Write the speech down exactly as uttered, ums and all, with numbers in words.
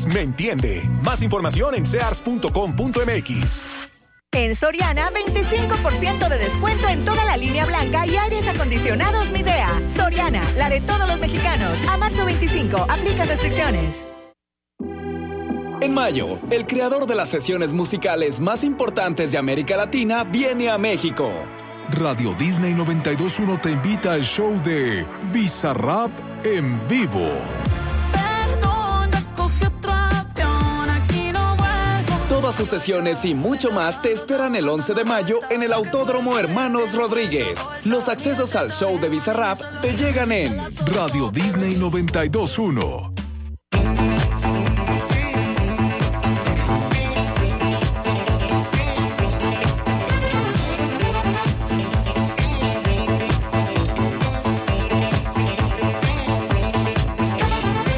me entiende. Más información en sears punto com punto m x. En Soriana, veinticinco por ciento de descuento en toda la línea blanca y aires acondicionados Midea. Soriana, la de todos los mexicanos. A marzo veinticinco, aplica restricciones. En mayo, el creador de las sesiones musicales más importantes de América Latina viene a México. Radio Disney noventa y dos punto uno te invita al show de Bizarrap en vivo. Todas sus sesiones y mucho más te esperan el once de mayo en el Autódromo Hermanos Rodríguez. Los accesos al show de Bizarrap te llegan en Radio Disney noventa y dos punto uno.